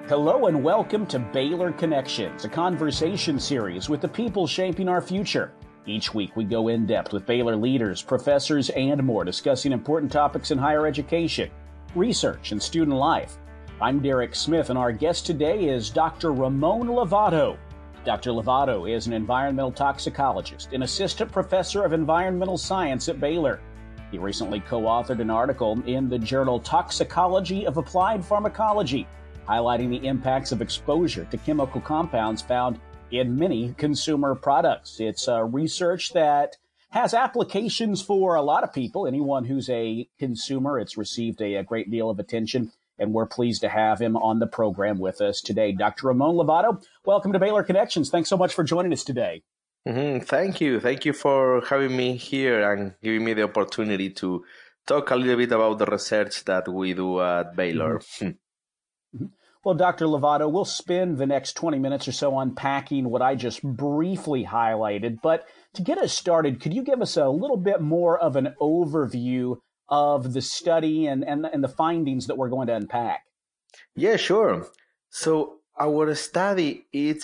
Hello and welcome to Baylor Connections, a conversation series with the people shaping our future. Each week we go in depth with Baylor leaders, professors, and more, discussing important topics in higher education, research, and student life. I'm Derek Smith, and our guest today is Dr. Ramon Lovato. Dr. Lovato is an environmental toxicologist and assistant professor of environmental science at Baylor. He recently co-authored an article in the journal Toxicology of Applied Pharmacology, highlighting the impacts of exposure to chemical compounds found in many consumer products. It's research that has applications for a lot of people. Anyone who's a consumer, it's received a great deal of attention, and we're pleased to have him on the program with us today. Dr. Ramon Lovato, welcome to Baylor Connections. Thanks so much for joining us today. Thank you. Thank you for having me here and giving me the opportunity to talk a little bit about the research that we do at Baylor. Well, Dr. Lovato, we'll spend the next 20 minutes or so unpacking what I just briefly highlighted. But to get us started, could you give us a little bit more of an overview of the study and the findings that we're going to unpack? Yeah, sure. So our study, it's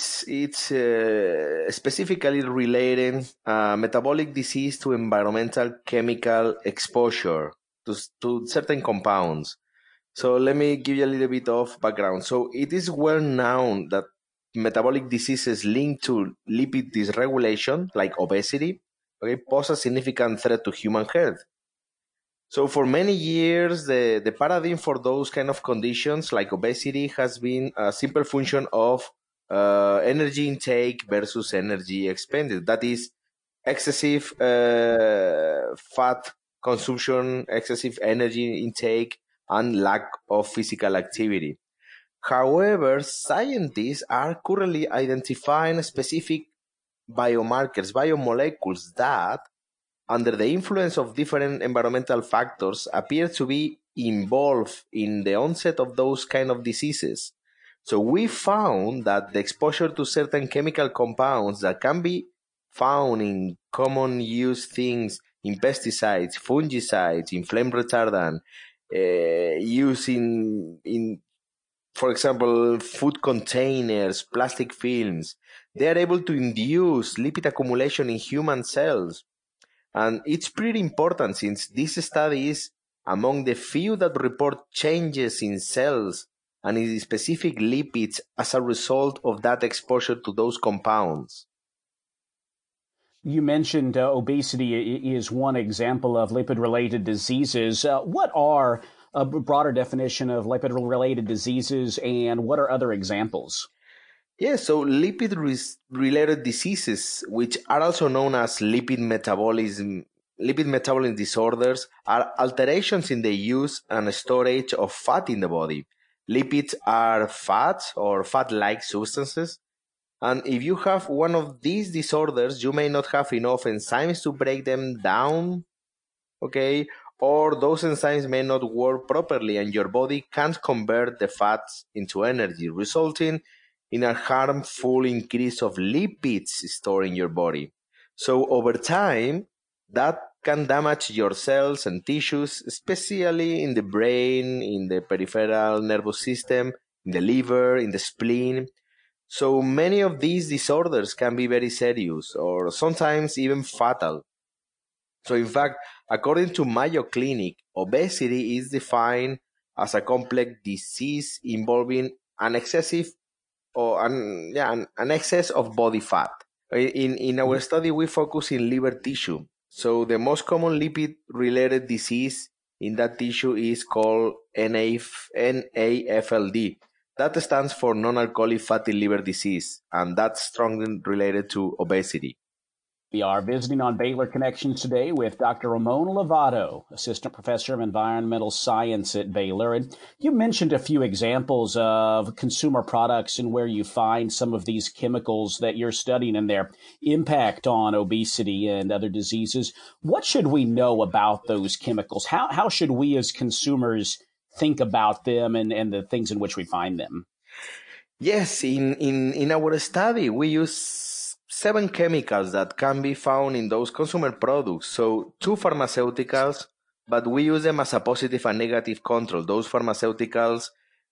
specifically relating metabolic disease to environmental chemical exposure to certain compounds. So let me give you a little bit of background. So it is well known that metabolic diseases linked to lipid dysregulation, like obesity, pose a significant threat to human health. So for many years, the paradigm for those kind of conditions, like obesity, has been a simple function of energy intake versus energy expended. That is, excessive fat consumption, excessive energy intake, and lack of physical activity. However, scientists are currently identifying specific biomarkers, biomolecules that, under the influence of different environmental factors, appear to be involved in the onset of those kind of diseases. So we found that the exposure to certain chemical compounds that can be found in common use things, in pesticides, fungicides, in flame retardant, used in, for example, food containers, plastic films, they are able to induce lipid accumulation in human cells. And it's pretty important since this study is among the few that report changes in cells and in specific lipids as a result of that exposure to those compounds. You mentioned obesity is one example of lipid-related diseases. What are a broader definition of lipid-related diseases, and what are other examples? Yeah, so lipid-related diseases, which are also known as lipid metabolism disorders, are alterations in the use and storage of fat in the body. Lipids are fats or fat-like substances. And if you have one of these disorders, you may not have enough enzymes to break them down, or those enzymes may not work properly and your body can't convert the fats into energy, resulting in a harmful increase of lipids stored in your body. So over time, that can damage your cells and tissues, especially in the brain, in the peripheral nervous system, in the liver, in the spleen. So many of these disorders can be very serious or sometimes even fatal. So in fact, according to Mayo Clinic, obesity is defined as a complex disease involving an excessive or an excess of body fat. In our study, we focus in liver tissue. So the most common lipid-related disease in that tissue is called NAFLD. That stands for non-alcoholic fatty liver disease, and that's strongly related to obesity. We are visiting on Baylor Connections today with Dr. Ramon Lovato, Assistant Professor of Environmental Science at Baylor. And you mentioned a few examples of consumer products and where you find some of these chemicals that you're studying and their impact on obesity and other diseases. What should we know about those chemicals? How should we as consumers think about them and the things in which we find them? Yes, in our study, we use 7 chemicals that can be found in those consumer products. So 2 pharmaceuticals, but we use them as a positive and negative control. Those pharmaceuticals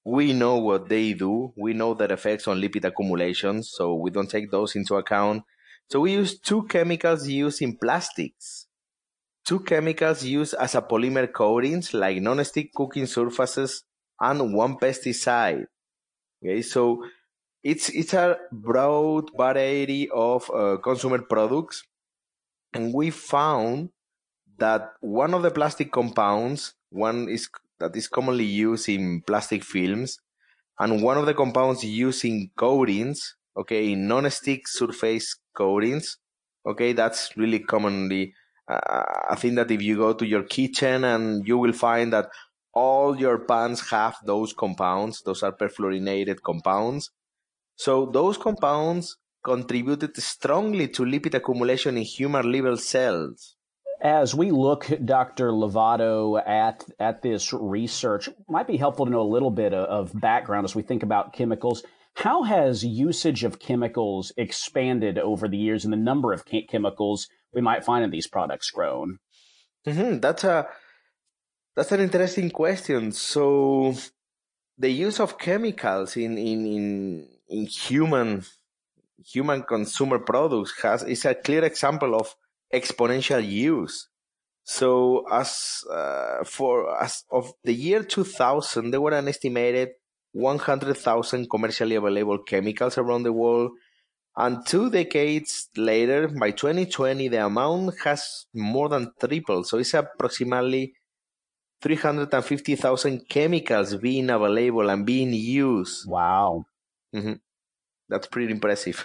we know what they do. We know their effects on lipid accumulation, so we don't take those into account. So we use two chemicals used in plastics. Two chemicals used as a polymer coatings like non-stick cooking surfaces and one pesticide. Okay, so it's a broad variety of consumer products, and we found that one of the plastic compounds, one is that is commonly used in plastic films, and one of the compounds used in coatings, okay, in non-stick surface coatings, okay, that's really commonly. I think that if you go to your kitchen and you will find that all your pans have those compounds, those are perfluorinated compounds. So those compounds contributed strongly to lipid accumulation in human liver cells. As we look, Dr. Lovato, at this research, it might be helpful to know a little bit of background as we think about chemicals. How has usage of chemicals expanded over the years and the number of chemicals we might find in these products grown? Mm-hmm. That's an interesting question. So the use of chemicals in human consumer products is a clear example of exponential use. So as of the year 2000, there were an estimated 100,000 commercially available chemicals around the world. And 2 decades later, by 2020, the amount has more than tripled. So it's approximately 350,000 chemicals being available and being used. Wow. Mm-hmm. That's pretty impressive.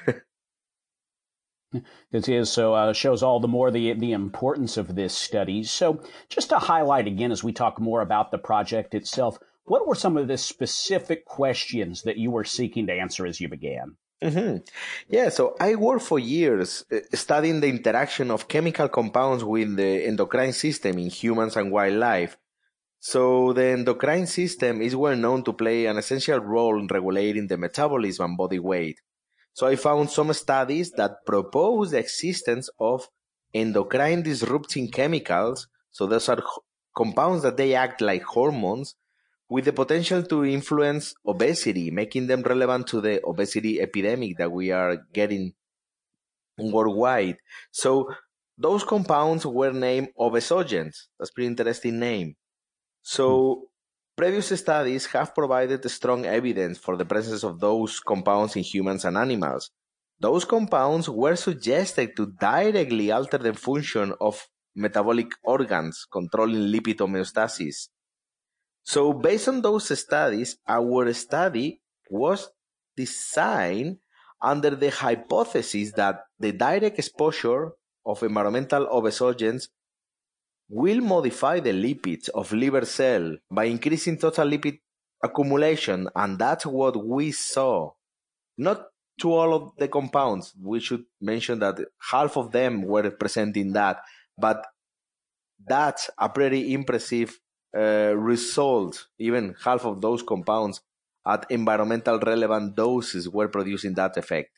It is, so shows all the more the importance of this study. So just to highlight again, as we talk more about the project itself, what were some of the specific questions that you were seeking to answer as you began? Mm-hmm. Yeah, so I worked for years studying the interaction of chemical compounds with the endocrine system in humans and wildlife. So the endocrine system is well known to play an essential role in regulating the metabolism and body weight. So I found some studies that propose the existence of endocrine disrupting chemicals. So those are compounds that they act like hormones with the potential to influence obesity, making them relevant to the obesity epidemic that we are getting worldwide. So those compounds were named obesogens. That's a pretty interesting name. So previous studies have provided strong evidence for the presence of those compounds in humans and animals. Those compounds were suggested to directly alter the function of metabolic organs, controlling lipid homeostasis. So based on those studies, our study was designed under the hypothesis that the direct exposure of environmental obesogens will modify the lipids of liver cell by increasing total lipid accumulation, and that's what we saw. Not to all of the compounds, we should mention that half of them were presenting that, but that's a pretty impressive result. Even half of those compounds at environmental relevant doses were producing that effect.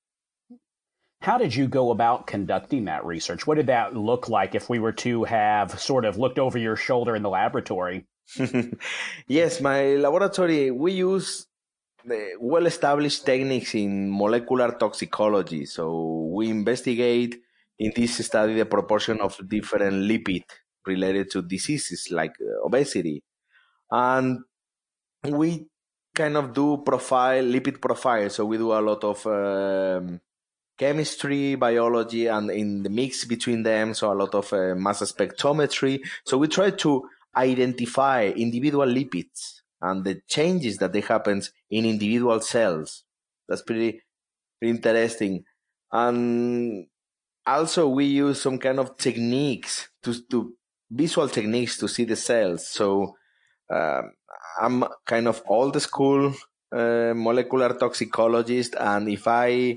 How did you go about conducting that research? What did that look like if we were to have sort of looked over your shoulder in the laboratory? Yes, my laboratory, we use well-established techniques in molecular toxicology. So we investigate in this study the proportion of different lipid related to diseases like obesity. And we kind of do lipid profile. So we do a lot of chemistry, biology, and in the mix between them, so a lot of mass spectrometry. So we try to identify individual lipids and the changes that they happens in individual cells. That's pretty interesting. And also we use some kind of techniques to visual techniques to see the cells. So I'm kind of old school molecular toxicologist, and if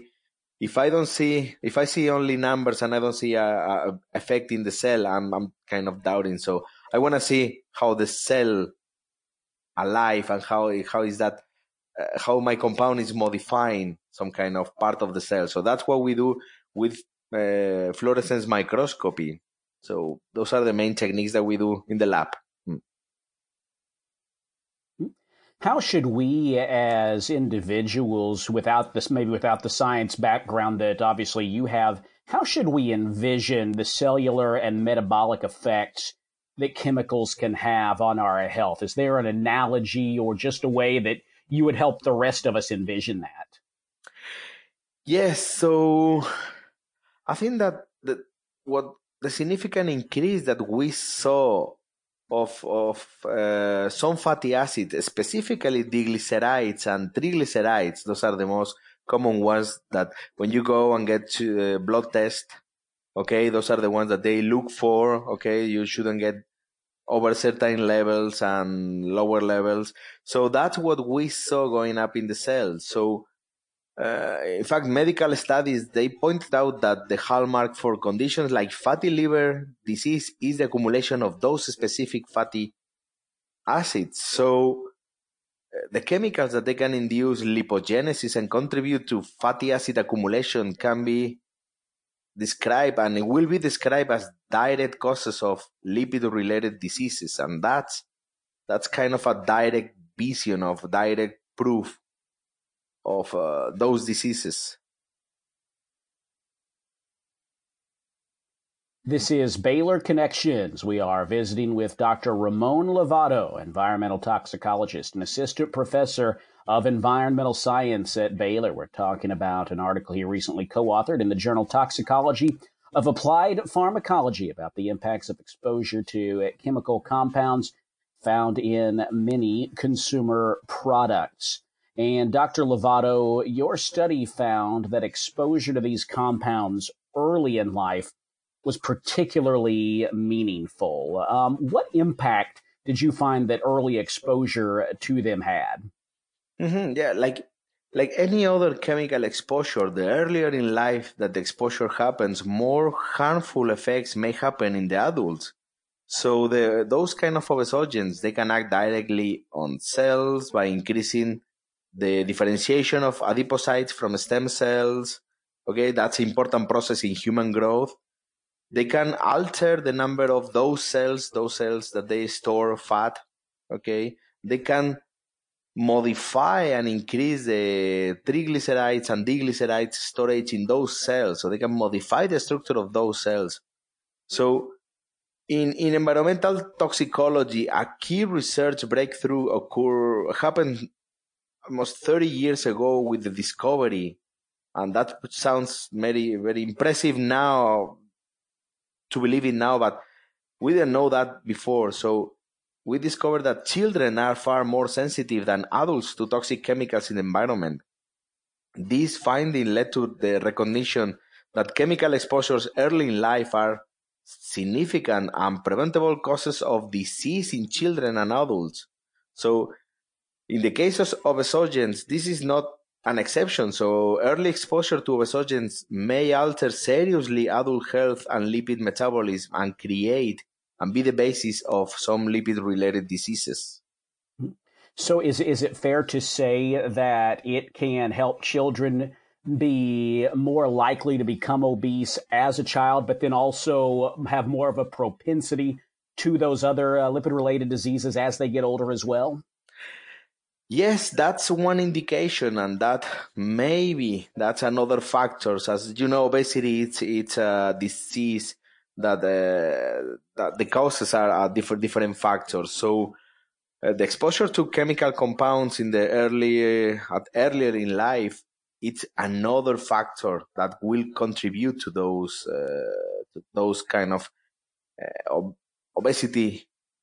I see only numbers and I don't see a effect in the cell, I'm kind of doubting. So I want to see how the cell alive and how is that how my compound is modifying some kind of part of the cell. So that's what we do with fluorescence microscopy. So those are the main techniques that we do in the lab. How should we as individuals, without this, maybe without the science background that obviously you have, how should we envision the cellular and metabolic effects that chemicals can have on our health? Is there an analogy or just a way that you would help the rest of us envision that? Yes, so I think that what the significant increase that we saw of some fatty acids, specifically diglycerides and triglycerides, those are the most common ones that when you go and get to a blood test, okay, those are the ones that they look for, okay, you shouldn't get over certain levels and lower levels. So that's what we saw going up in the cells. So in fact, medical studies, they pointed out that the hallmark for conditions like fatty liver disease is the accumulation of those specific fatty acids. So the chemicals that they can induce lipogenesis and contribute to fatty acid accumulation can be described, and it will be described as direct causes of lipid-related diseases. And that's kind of a direct vision of direct proof of those diseases. This is Baylor Connections. We are visiting with Dr. Ramon Lovato, environmental toxicologist and assistant professor of environmental science at Baylor. We're talking about an article he recently co-authored in the journal Toxicology of Applied Pharmacology about the impacts of exposure to chemical compounds found in many consumer products. And Dr. Lovato, your study found that exposure to these compounds early in life was particularly meaningful. What impact did you find that early exposure to them had? Yeah, like any other chemical exposure, the earlier in life that the exposure happens, more harmful effects may happen in the adults. So those kind of obesogens, they can act directly on cells by increasing the differentiation of adipocytes from stem cells. Okay, that's an important process in human growth. They can alter the number of those cells that they store fat. Okay, they can modify and increase the triglycerides and diglycerides storage in those cells. So they can modify the structure of those cells. So in environmental toxicology, a key research breakthrough happened almost 30 years ago with the discovery, and that sounds very, very impressive now to believe in now, but we didn't know that before. So we discovered that children are far more sensitive than adults to toxic chemicals in the environment. This finding led to the recognition that chemical exposures early in life are significant and preventable causes of disease in children and adults. So in the case of obesogens, this is not an exception. So early exposure to obesogens may alter seriously adult health and lipid metabolism and create and be the basis of some lipid-related diseases. So is it fair to say that it can help children be more likely to become obese as a child, but then also have more of a propensity to those other lipid-related diseases as they get older as well? Yes, that's one indication, and that's another factor. As you know, obesity it's a disease that the causes are different factors. So the exposure to chemical compounds in the earlier in life, it's another factor that will contribute to those kind of obesity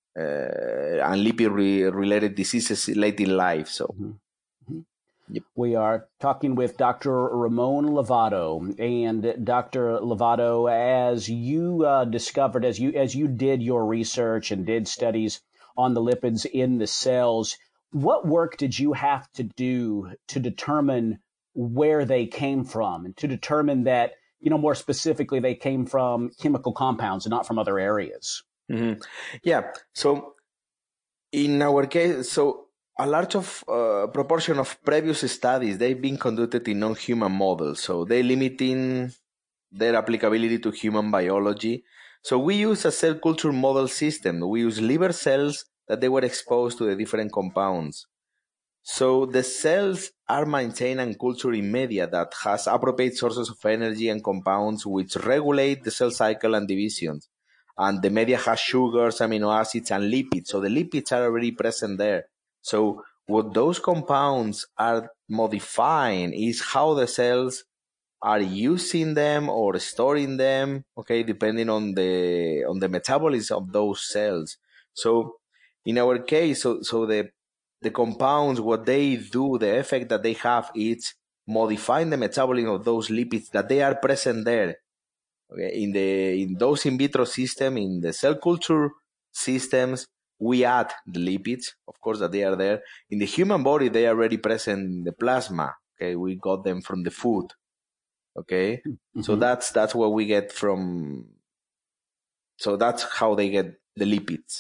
and lipid-related diseases late in life. So. Yep. We are talking with Dr. Ramon Lovato. And Dr. Lovato, as you discovered, as you did your research and did studies on the lipids in the cells, what work did you have to do to determine where they came from and to determine that, more specifically, they came from chemical compounds and not from other areas? Mm-hmm. Yeah. So in our case, a large of proportion of previous studies, they've been conducted in non-human models. So they're limiting their applicability to human biology. So we use a cell culture model system. We use liver cells that they were exposed to the different compounds. So the cells are maintained and cultured in media that has appropriate sources of energy and compounds which regulate the cell cycle and division. And the media has sugars, amino acids, and lipids. So the lipids are already present there. So what those compounds are modifying is how the cells are using them or storing them, okay, depending on the metabolism of those cells. So in our case, so the compounds, what they do, the effect that they have is modifying the metabolism of those lipids that they are present there. Okay, in those in vitro system, in the cell culture systems, we add the lipids, of course, that they are there. In the human body, they are already present in the plasma. Okay, we got them from the food. Okay, so that's what we get from. So that's how they get the lipids.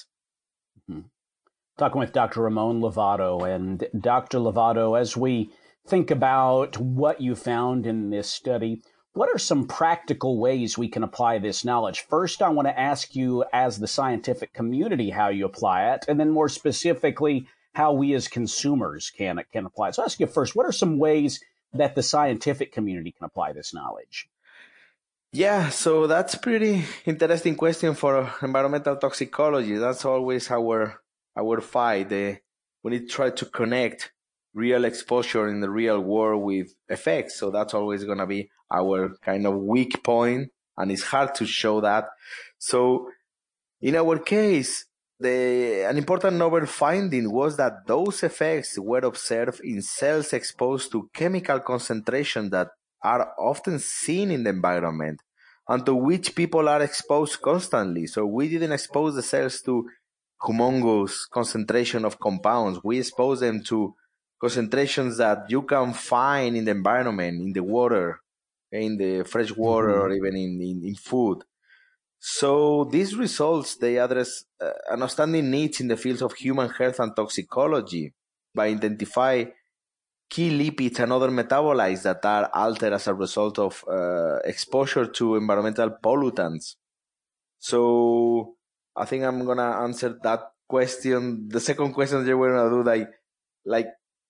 Talking with Dr. Ramon Lovato. And Dr. Lovato, as we think about what you found in this study, what are some practical ways we can apply this knowledge? First, I want to ask you, as the scientific community, how you apply it, and then more specifically, how we as consumers can apply it. So I'll ask you first, what are some ways that the scientific community can apply this knowledge? Yeah, so that's pretty interesting question for environmental toxicology. That's always our fight. We need to try to connect real exposure in the real world with effects. So that's always going to be our kind of weak point, and it's hard to show that. So in our case, an important novel finding was that those effects were observed in cells exposed to chemical concentration that are often seen in the environment and to which people are exposed constantly. So we didn't expose the cells to humongous concentration of compounds. We expose them to concentrations that you can find in the environment, in the water, in the fresh water, or even in food. So these results, they address an outstanding needs in the fields of human health and toxicology by identifying key lipids and other metabolites that are altered as a result of exposure to environmental pollutants. So I think I'm going to answer that question. The second question that we're going to do, like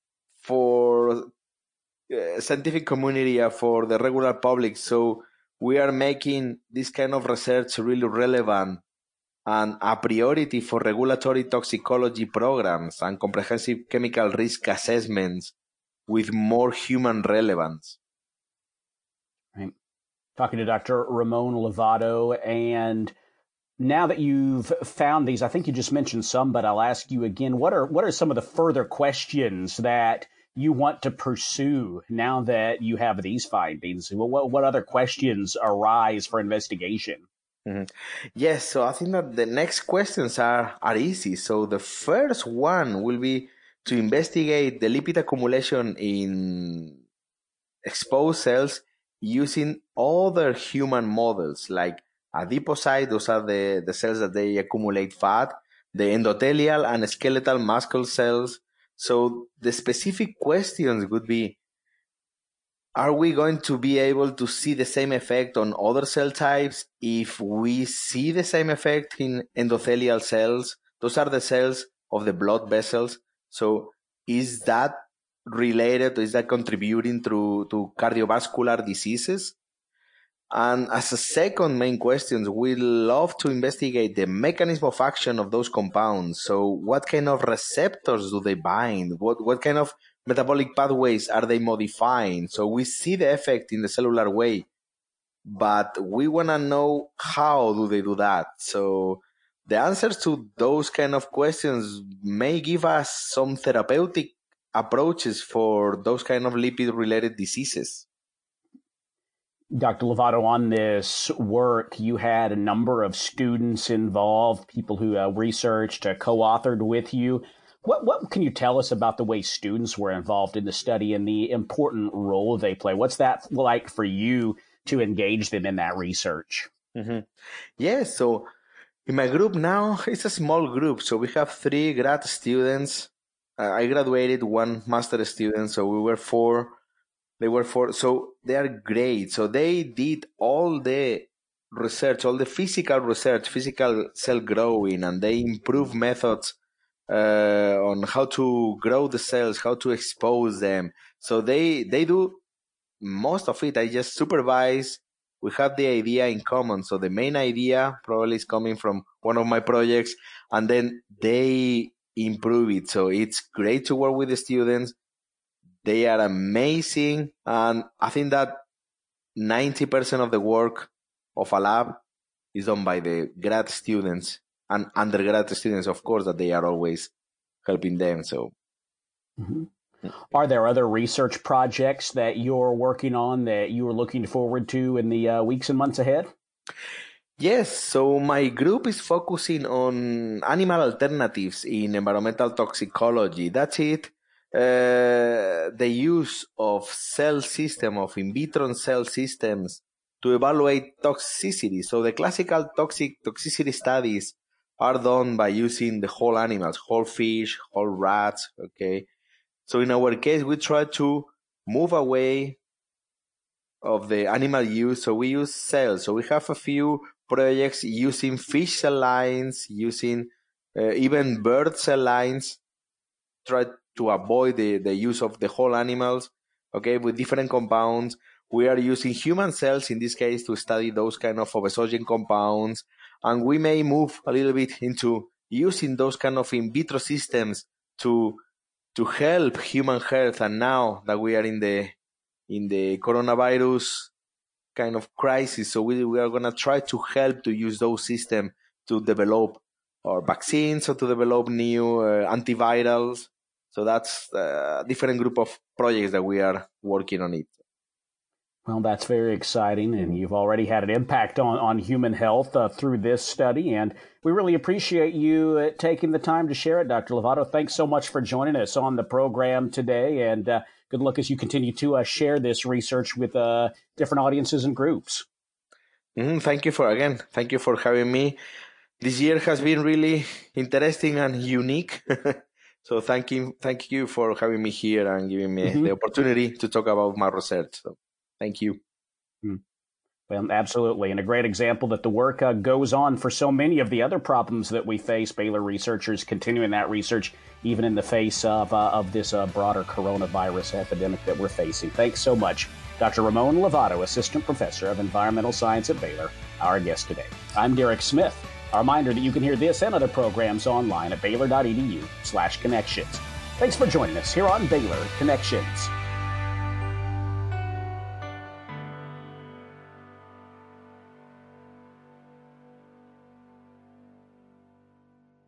for scientific community, for the regular public. So we are making this kind of research really relevant and a priority for regulatory toxicology programs and comprehensive chemical risk assessments with more human relevance. Right. Talking to Dr. Ramon Lovato, and now that you've found these, I think you just mentioned some, but I'll ask you again, what are some of the further questions that you want to pursue now that you have these findings? What other questions arise for investigation? Mm-hmm. Yes, so I think that the next questions are easy. So the first one will be to investigate the lipid accumulation in exposed cells using other human models like adipocytes. Those are the cells that they accumulate fat, the endothelial and skeletal muscle cells. So the specific questions would be, are we going to be able to see the same effect on other cell types if we see the same effect in endothelial cells? Those are the cells of the blood vessels. So is that related? Is that contributing to cardiovascular diseases? And as a second main question, we love to investigate the mechanism of action of those compounds. So what kind of receptors do they bind? What kind of metabolic pathways are they modifying? So we see the effect in the cellular way, but we want to know how do they do that. So the answers to those kind of questions may give us some therapeutic approaches for those kind of lipid-related diseases. Dr. Lovato, on this work, you had a number of students involved, people who researched, co-authored with you. What can you tell us about the way students were involved in the study and the important role they play? What's that like for you to engage them in that research? Mm-hmm. Yes, so in my group now, it's a small group. So we have 3 grad students. I graduated 1 master student, so we were 4. They were 4. So they are great. So they did all the research, all the physical research, physical cell growing, and they improved methods on on how to grow the cells, how to expose them. So they do most of it. I just supervise. We have the idea in common. So the main idea probably is coming from one of my projects, and then they improve it. So it's great to work with the students. They are amazing. And I think that 90% of the work of a lab is done by the grad students and undergrad students, of course, that they are always helping them. So, Are there other research projects that you're working on that you are looking forward to in the weeks and months ahead? Yes. So my group is focusing on animal alternatives in environmental toxicology. That's it. The use of in vitro cell systems to evaluate toxicity. So the classical toxicity studies are done by using the whole animals, whole fish, whole rats. Okay. So in our case, we try to move away of the animal use. So we use cells. So we have a few projects using fish cell lines, using even bird cell lines, try to avoid the use of the whole animals, okay, with different compounds. We are using human cells in this case to study those kind of obesogen compounds. And we may move a little bit into using those kind of in vitro systems to help human health. And now that we are in the coronavirus kind of crisis, so we are going to try to help to use those systems to develop our vaccines or to develop new antivirals. So that's a different group of projects that we are working on it. Well, that's very exciting, and you've already had an impact on human health through this study, and we really appreciate you taking the time to share it, Dr. Lovato. Thanks so much for joining us on the program today, and good luck as you continue to share this research with different audiences and groups. Thank you for having me. This year has been really interesting and unique. So thank you for having me here and giving me the opportunity to talk about my research. So thank you. Well, absolutely. And a great example that the work goes on for so many of the other problems that we face. Baylor researchers continuing that research even in the face of this broader coronavirus epidemic that we're facing. Thanks so much, Dr. Ramon Lovato, Assistant Professor of Environmental Science at Baylor, our guest today. I'm Derek Smith. A reminder that you can hear this and other programs online at baylor.edu/connections. Thanks for joining us here on Baylor Connections.